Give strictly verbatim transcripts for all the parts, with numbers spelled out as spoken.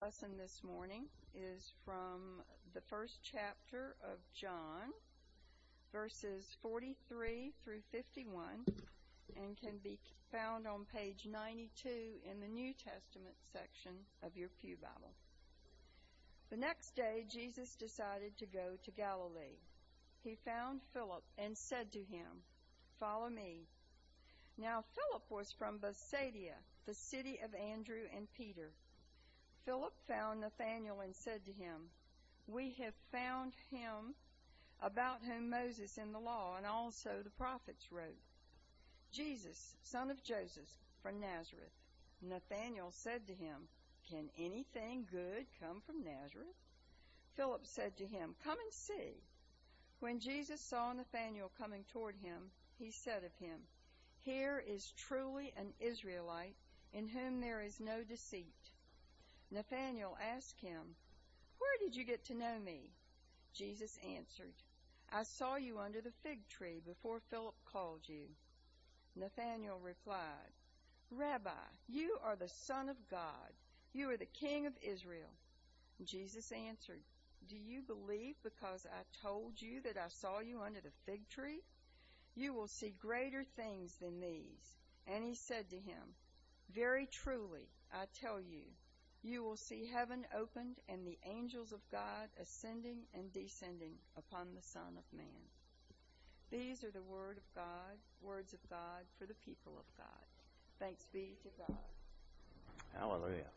Lesson this morning is from the first chapter of John, verses forty-three through fifty-one, and can be found on page ninety-two in the New Testament section of your Pew Bible. The next day, Jesus decided to go to Galilee. He found Philip and said to him, "Follow me." Now Philip was from Bethsaida, the city of Andrew and Peter. Philip found Nathanael and said to him, "We have found him about whom Moses in the law and also the prophets wrote, Jesus, son of Joseph, from Nazareth." Nathanael said to him, "Can anything good come from Nazareth?" Philip said to him, "Come and see." When Jesus saw Nathanael coming toward him, he said of him, "Here is truly an Israelite in whom there is no deceit." Nathanael asked him, "Where did you get to know me?" Jesus answered, "I saw you under the fig tree before Philip called you." Nathanael replied, "Rabbi, you are the Son of God. You are the King of Israel." Jesus answered, "Do you believe because I told you that I saw you under the fig tree? You will see greater things than these." And he said to him, "Very truly, I tell you, you will see heaven opened and the angels of God ascending and descending upon the Son of Man." These are the word of God, words of God for the people of God. Thanks be to God. Hallelujah.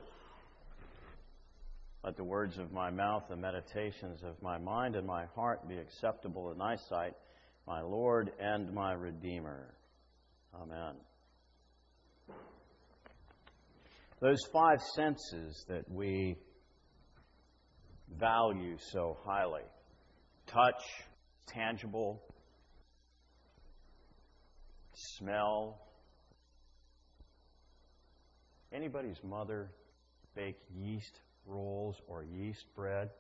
Let the words of my mouth and meditations of my mind and my heart be acceptable in thy sight, my Lord and my Redeemer. Amen. Those five senses that we value so highly: touch, tangible; smell. Anybody's mother bake yeast rolls or yeast bread?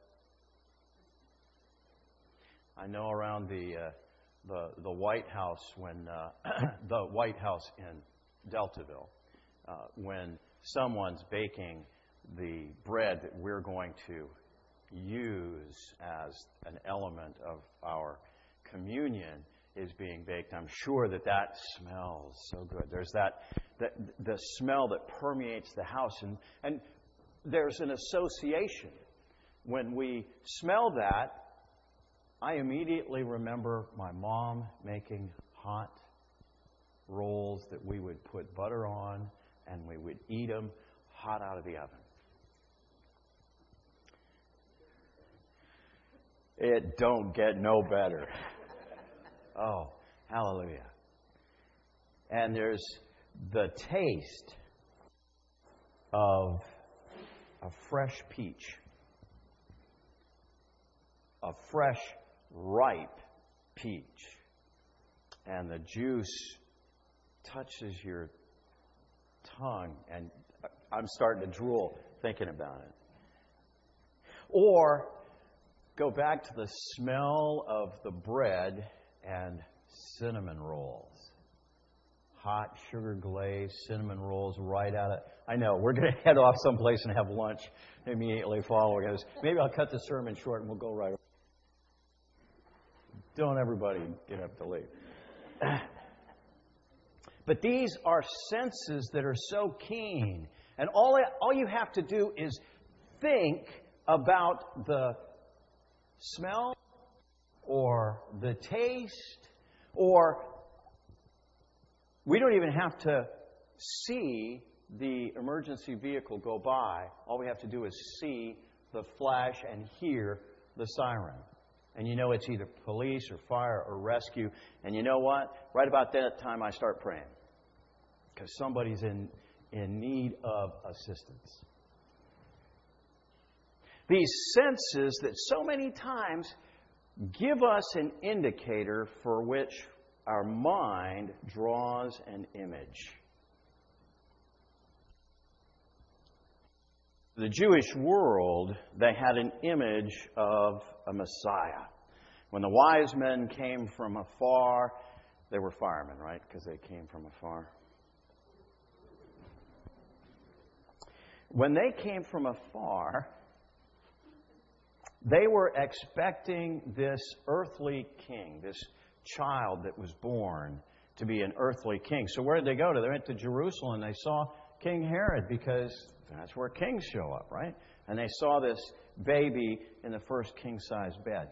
I know around the uh, the the White House when uh, the White House in Deltaville, uh, when someone's baking the bread that we're going to use as an element of our communion is being baked, I'm sure that that smells so good. There's that, that the smell that permeates the house, and, and there's an association. When we smell that, I immediately remember my mom making hot rolls that we would put butter on, and we would eat them hot out of the oven. It don't get no better. Oh, hallelujah. And there's the taste of a fresh peach. A fresh, ripe peach. And the juice touches your tongue, and I'm starting to drool thinking about it. Or go back to the smell of the bread and cinnamon rolls. Hot sugar glazed cinnamon rolls right out of... I know, we're going to head off someplace and have lunch immediately following this. Maybe I'll cut the sermon short and we'll go right. Don't everybody get up to leave. But these are senses that are so keen. And all, all you have to do is think about the smell or the taste, or we don't even have to see the emergency vehicle go by. All we have to do is see the flash and hear the siren. And you know it's either police or fire or rescue. And you know what? Right about that time I start praying. Because somebody's in, in need of assistance. These senses that so many times give us an indicator for which our mind draws an image. The Jewish world, they had an image of a Messiah. When the wise men came from afar, they were firemen, right? Because they came from afar. When they came from afar, they were expecting this earthly king, this child that was born to be an earthly king. So where did they go to? They went to Jerusalem and they saw King Herod, because that's where kings show up, right? And they saw this baby in the first king-size bed.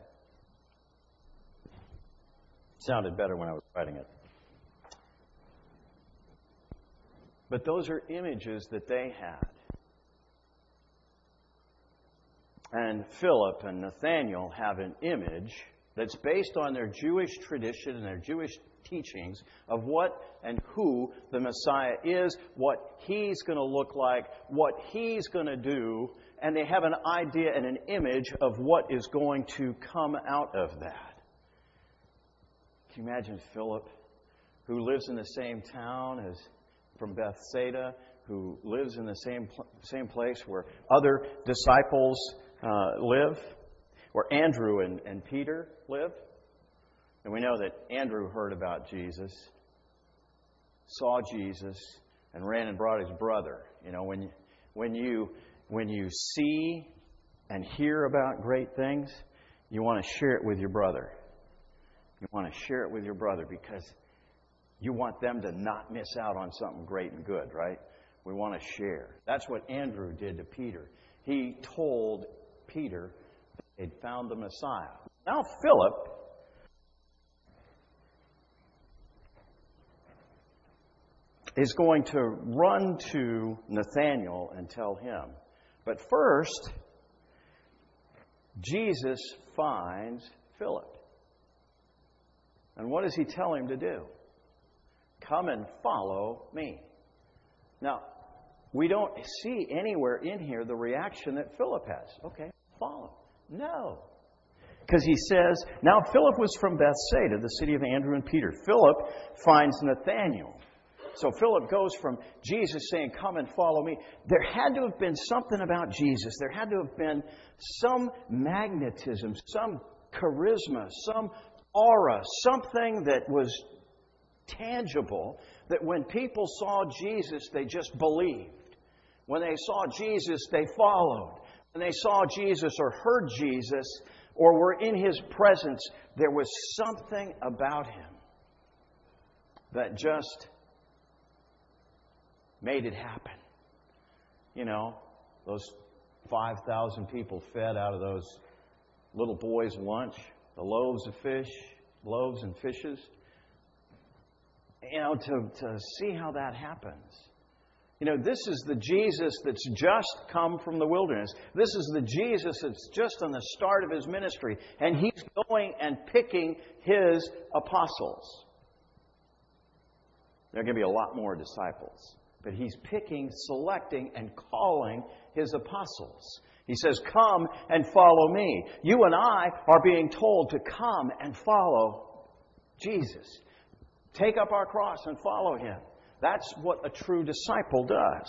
It sounded better when I was writing it. But those are images that they had. And Philip and Nathanael have an image that's based on their Jewish tradition and their Jewish teachings of what and who the Messiah is, what He's going to look like, what He's going to do, and they have an idea and an image of what is going to come out of that. Can you imagine Philip, who lives in the same town as from Bethsaida, who lives in the same same place where other disciples uh, live, where Andrew and, and Peter live? And we know that Andrew heard about Jesus, saw Jesus, and ran and brought his brother. You know, when when you when you see and hear about great things, you want to share it with your brother. You want to share it with your brother because you want them to not miss out on something great and good, right? We want to share. That's what Andrew did to Peter. He told Peter that they'd found the Messiah. Now Philip is going to run to Nathanael and tell him. But first, Jesus finds Philip. And what does he tell him to do? Come and follow me. Now, we don't see anywhere in here the reaction that Philip has. Okay, follow. No. Because he says, now Philip was from Bethsaida, the city of Andrew and Peter. Philip finds Nathanael. So Philip goes from Jesus saying, come and follow me. There had to have been something about Jesus. There had to have been some magnetism, some charisma, some aura, something that was tangible, that when people saw Jesus, they just believed. When they saw Jesus, they followed. When they saw Jesus or heard Jesus or were in His presence, there was something about Him that just made it happen. You know, those five thousand people fed out of those little boys' lunch, the loaves of fish, loaves and fishes. You know, to, to see how that happens. You know, this is the Jesus that's just come from the wilderness. This is the Jesus that's just on the start of His ministry. And He's going and picking His apostles. There are going to be a lot more disciples. But He's picking, selecting, and calling His apostles. He says, come and follow me. You and I are being told to come and follow Jesus. Take up our cross and follow Him. That's what a true disciple does.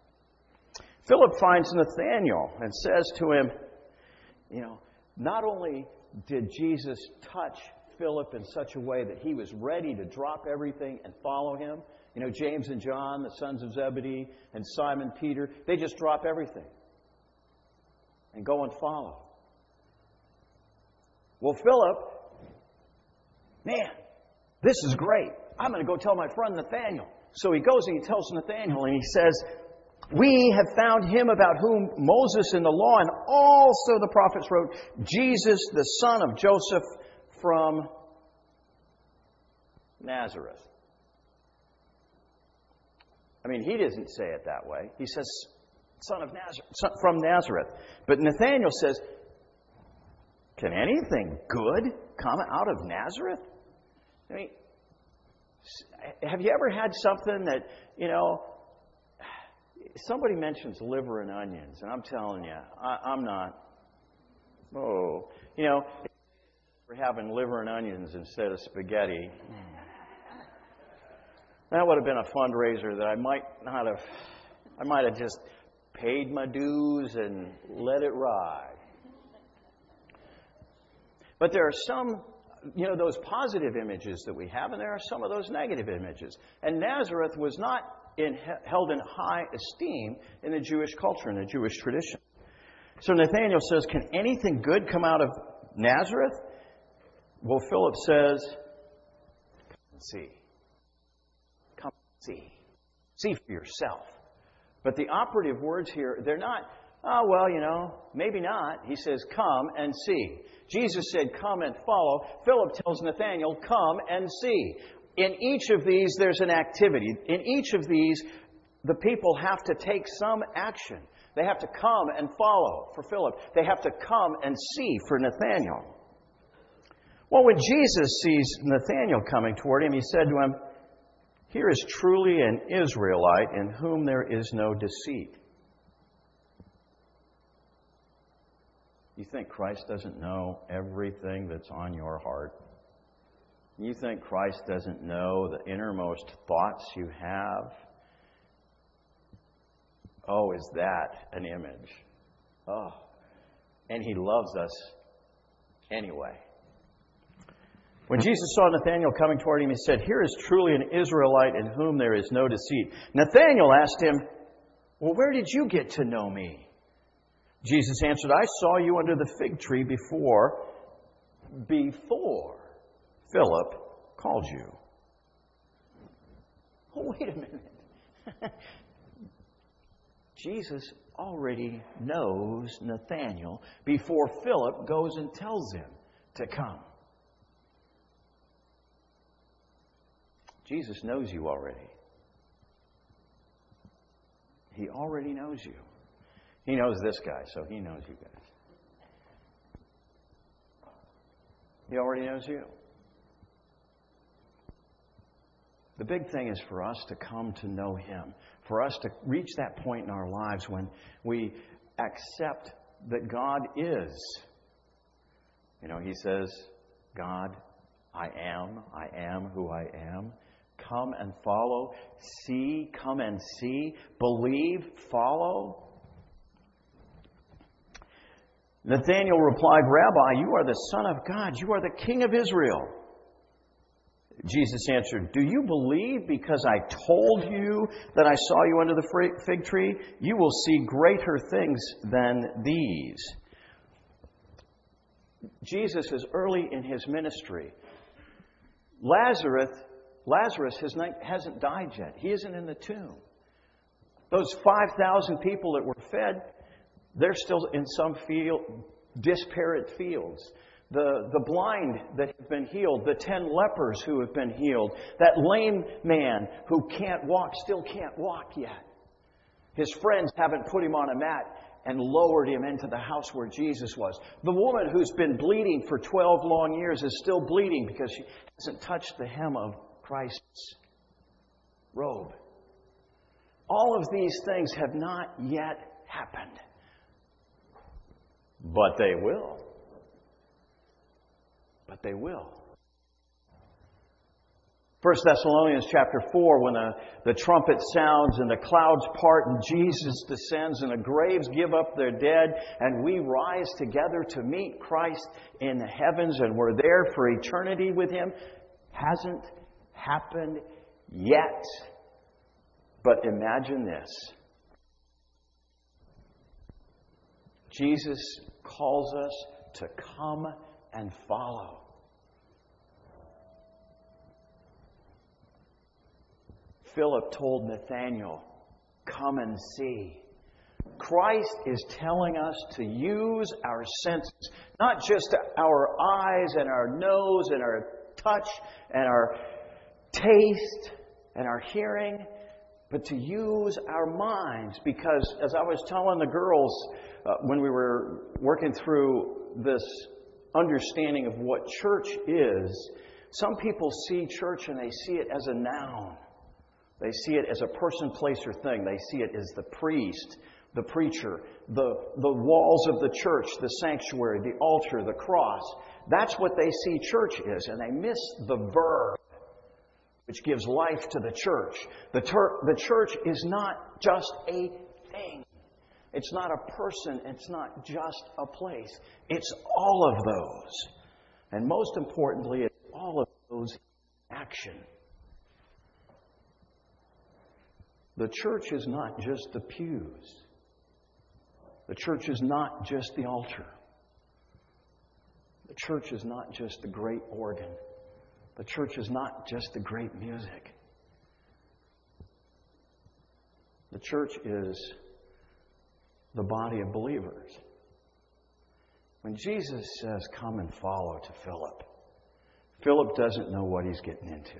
Philip finds Nathanael and says to him, you know, not only did Jesus touch Philip in such a way that he was ready to drop everything and follow Him. You know, James and John, the sons of Zebedee, and Simon Peter, they just drop everything and go and follow. Well, Philip, man, this is great. I'm going to go tell my friend Nathanael. So he goes and he tells Nathanael and he says, we have found Him about whom Moses in the law and also the prophets wrote, Jesus, the son of Joseph from Nazareth. I mean, he doesn't say it that way. He says, son of Nazareth, son from Nazareth. But Nathanael says, can anything good come out of Nazareth? I mean, have you ever had something that, you know, somebody mentions liver and onions, and I'm telling you, I, I'm not, oh, you know, we're having liver and onions instead of spaghetti. That would have been a fundraiser that I might not have, I might have just paid my dues and let it ride. But there are some, you know, those positive images that we have, and there are some of those negative images. And Nazareth was not in, held in high esteem in the Jewish culture, in the Jewish tradition. So Nathanael says, can anything good come out of Nazareth? Well, Philip says, come and see. Come and see. See for yourself. But the operative words here, they're not, oh, well, you know, maybe not. He says, come and see. Jesus said, come and follow. Philip tells Nathanael, come and see. In each of these, there's an activity. In each of these, the people have to take some action. They have to come and follow for Philip. They have to come and see for Nathanael. Well, when Jesus sees Nathanael coming toward him, he said to him, here is truly an Israelite in whom there is no deceit. You think Christ doesn't know everything that's on your heart? You think Christ doesn't know the innermost thoughts you have? Oh, is that an image? Oh, and He loves us anyway. When Jesus saw Nathanael coming toward him, He said, here is truly an Israelite in whom there is no deceit. Nathanael asked him, well, where did you get to know me? Jesus answered, I saw you under the fig tree before, before Philip called you. Oh, wait a minute. Jesus already knows Nathanael before Philip goes and tells him to come. Jesus knows you already. He already knows you. He knows this guy, so He knows you guys. He already knows you. The big thing is for us to come to know Him, for us to reach that point in our lives when we accept that God is. You know, He says, God, I am, I am who I am. Come and follow. See, come and see. Believe, follow. Nathanael replied, Rabbi, you are the Son of God. You are the King of Israel. Jesus answered, do you believe because I told you that I saw you under the fig tree? You will see greater things than these. Jesus is early in His ministry. Lazarus, Lazarus has not, hasn't died yet. He isn't in the tomb. Those five thousand people that were fed, they're still in some field, disparate fields. The, the blind that have been healed, the ten lepers who have been healed, that lame man who can't walk, still can't walk yet. His friends haven't put him on a mat and lowered him into the house where Jesus was. The woman who's been bleeding for twelve long years is still bleeding because she hasn't touched the hem of Christ's robe. All of these things have not yet happened. But they will. But they will. First Thessalonians chapter four, when the, the trumpet sounds and the clouds part and Jesus descends and the graves give up their dead and we rise together to meet Christ in the heavens and we're there for eternity with Him, hasn't happened yet. But imagine this. Jesus calls us to come and follow. Philip told Nathanael, come and see. Christ is telling us to use our senses, not just our eyes and our nose and our touch and our taste and our hearing, but to use our minds. Because as I was telling the girls uh, when we were working through this understanding of what church is, some people see church and they see it as a noun. They see it as a person, place, or thing. They see it as the priest, the preacher, the, the walls of the church, the sanctuary, the altar, the cross. That's what they see church is, and they miss the verb, which gives life to the church. The, ter- the church is not just a thing. It's not a person. It's not just a place. It's all of those. And most importantly, it's all of those in action. The church is not just the pews. The church is not just the altar. The church is not just the great organ. The church is not just the great music. The church is the body of believers. When Jesus says, "Come and follow," to Philip, Philip doesn't know what he's getting into.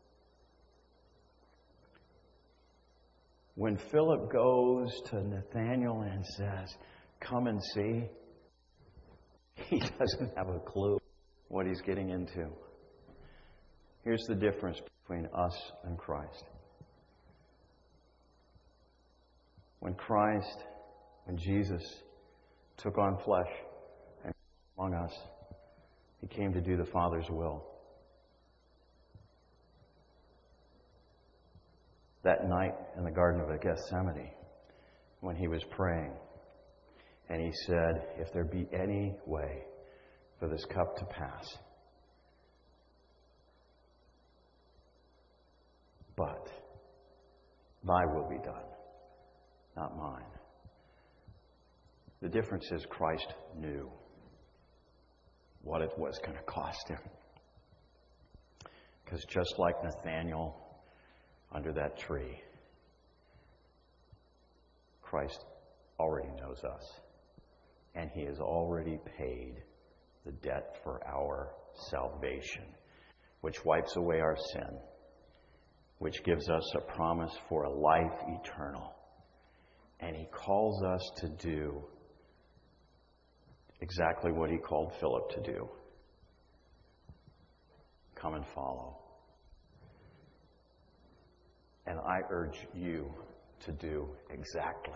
When Philip goes to Nathanael and says, "Come and see," he doesn't have a clue what he's getting into. Here's the difference between us and Christ. When Christ, when Jesus took on flesh and among us, He came to do the Father's will. That night in the Garden of Gethsemane, when He was praying, and He said, "If there be any way for this cup to pass, but Thy will be done, not mine." The difference is Christ knew what it was going to cost Him. Because just like Nathanael under that tree, Christ already knows us. And He has already paid the debt for our salvation, which wipes away our sin, which gives us a promise for a life eternal. And He calls us to do exactly what He called Philip to do. Come and follow. And I urge you to do exactly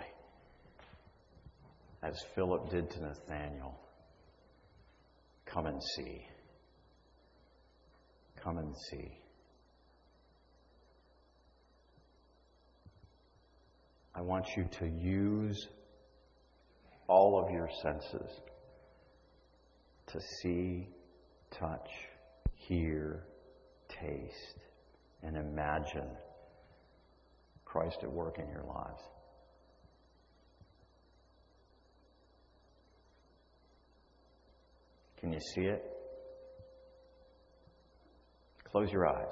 as Philip did to Nathanael. Come and see. Come and see. I want you to use all of your senses to see, touch, hear, taste, and imagine Christ at work in your lives. Can you see it? Close your eyes.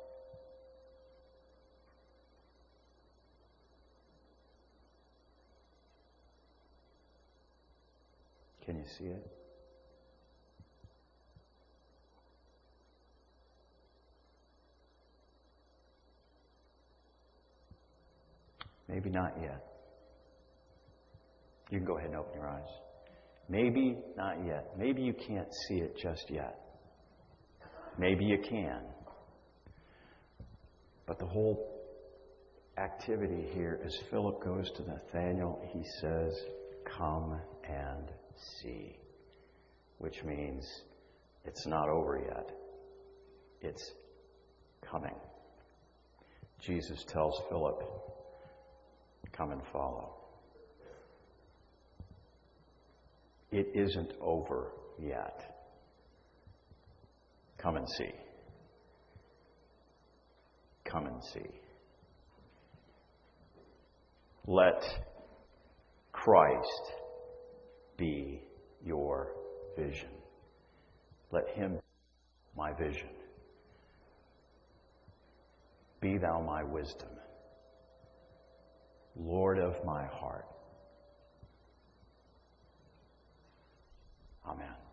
Can you see it? Maybe not yet. You can go ahead and open your eyes. Maybe not yet. Maybe you can't see it just yet. Maybe you can. But the whole activity here, as Philip goes to Nathanael, he says, "Come and see." Which means it's not over yet. It's coming. Jesus tells Philip, "Come and follow." It isn't over yet. Come and see. Come and see. Let Christ be your vision. Let Him be my vision. Be thou my wisdom, Lord of my heart. Amen.